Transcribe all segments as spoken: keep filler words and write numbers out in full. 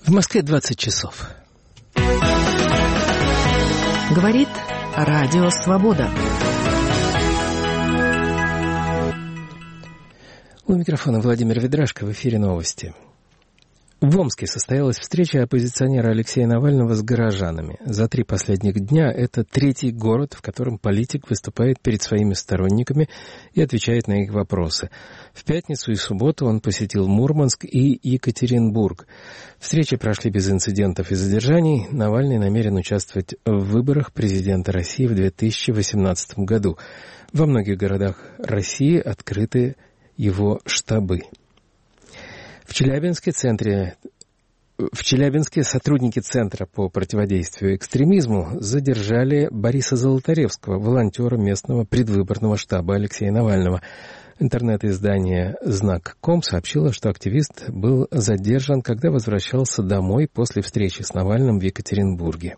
В Москве двадцать часов. Говорит Радио Свобода. У микрофона Владимир Ведрашко, в эфире новости. В Омске состоялась встреча оппозиционера Алексея Навального с горожанами. За три последних дня это третий город, в котором политик выступает перед своими сторонниками и отвечает на их вопросы. В пятницу и субботу он посетил Мурманск и Екатеринбург. Встречи прошли без инцидентов и задержаний. Навальный намерен участвовать в выборах президента России в две тысячи восемнадцатом году. Во многих городах России открыты его штабы. В Челябинске, центре, в Челябинске сотрудники Центра по противодействию экстремизму задержали Бориса Золотаревского, волонтера местного предвыборного штаба Алексея Навального. Интернет-издание «Знак точка ком» сообщило, что активист был задержан, когда возвращался домой после встречи с Навальным в Екатеринбурге.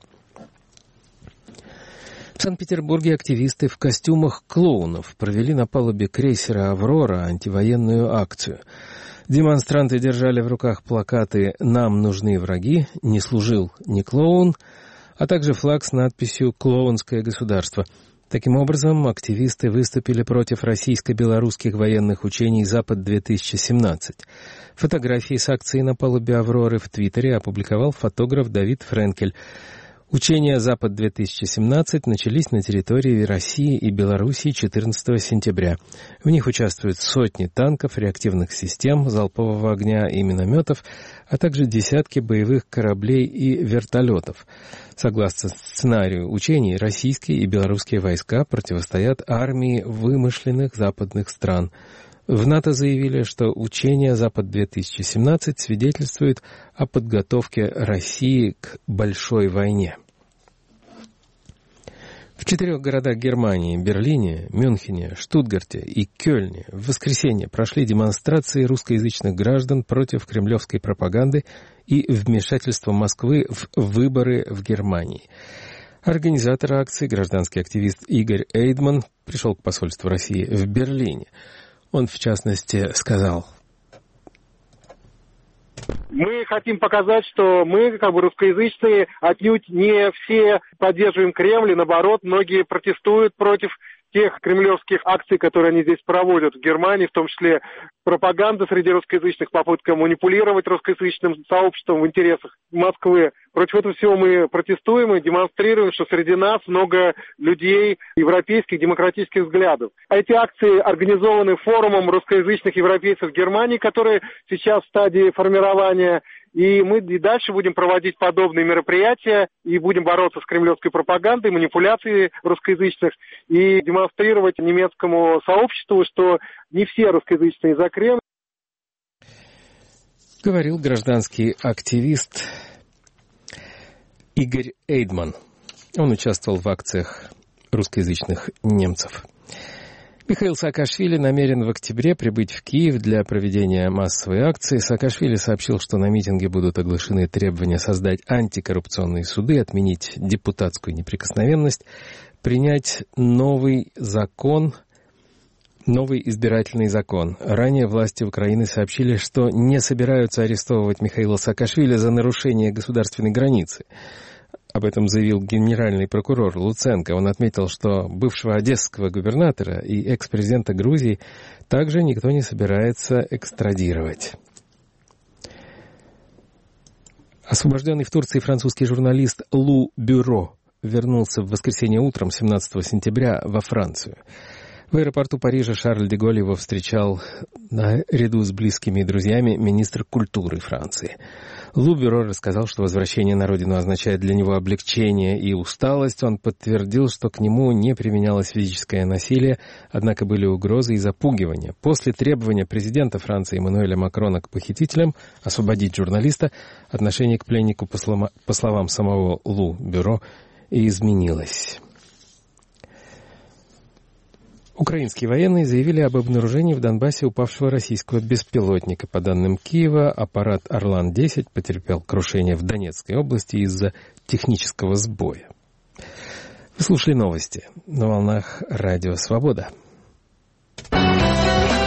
В Санкт-Петербурге активисты в костюмах клоунов провели на палубе крейсера «Аврора» антивоенную акцию. Демонстранты держали в руках плакаты «Нам нужны враги», «Не служил ни клоун», а также флаг с надписью «Клоунское государство». Таким образом, активисты выступили против российско-белорусских военных учений «Запад-две тысячи семнадцать». Фотографии с акции на палубе «Авроры» в Твиттере опубликовал фотограф Давид Френкель. Учения «Запад-две тысячи семнадцать» начались на территории России и Белоруссии четырнадцатого сентября. В них участвуют сотни танков, реактивных систем, залпового огня и минометов, а также десятки боевых кораблей и вертолетов. Согласно сценарию учений, российские и белорусские войска противостоят армии вымышленных западных стран. В НАТО заявили, что учения «Запад-две тысячи семнадцать» свидетельствуют о подготовке России к большой войне. В четырех городах Германии – Берлине, Мюнхене, Штутгарте и Кёльне – в воскресенье прошли демонстрации русскоязычных граждан против кремлевской пропаганды и вмешательства Москвы в выборы в Германии. Организатор акции, гражданский активист Игорь Эйдман, пришел к посольству России в Берлине. Он, в частности, сказал: мы хотим показать, что мы, как бы, русскоязычные, отнюдь не все поддерживаем Кремль, и наоборот, многие протестуют против тех кремлевских акций, которые они здесь проводят в Германии, в том числе пропаганда среди русскоязычных, попытка манипулировать русскоязычным сообществом в интересах Москвы. Против этого всего мы протестуем и демонстрируем, что среди нас много людей европейских демократических взглядов. Эти акции организованы форумом русскоязычных европейцев в Германии, который сейчас в стадии формирования. И мы и дальше будем проводить подобные мероприятия и будем бороться с кремлевской пропагандой, манипуляцией русскоязычных и демонстрировать немецкому сообществу, что не все русскоязычные за Кремль. Говорил гражданский активист Игорь Эйдман. Он участвовал в акциях русскоязычных немцев. Михаил Саакашвили намерен в октябре прибыть в Киев для проведения массовой акции. Саакашвили сообщил, что на митинге будут оглашены требования создать антикоррупционные суды, отменить депутатскую неприкосновенность, принять новый закон, новый избирательный закон. Ранее власти Украины сообщили, что не собираются арестовывать Михаила Саакашвили за нарушение государственной границы. Об этом заявил генеральный прокурор Луценко. Он отметил, что бывшего одесского губернатора и экс-президента Грузии также никто не собирается экстрадировать. Освобожденный в Турции французский журналист Лу Бюро вернулся в воскресенье утром семнадцатого сентября во Францию. В аэропорту Парижа Шарль де Голль его встречал наряду с близкими друзьями министр культуры Франции. Лу Бюро рассказал, что возвращение на родину означает для него облегчение и усталость. Он подтвердил, что к нему не применялось физическое насилие, однако были угрозы и запугивания. После требования президента Франции Эммануэля Макрона к похитителям освободить журналиста, отношение к пленнику, по словам самого Лу Бюро, изменилось. Украинские военные заявили об обнаружении в Донбассе упавшего российского беспилотника. По данным Киева, аппарат Орлан десять потерпел крушение в Донецкой области из-за технического сбоя. Вы слушали новости на волнах Радио Свобода.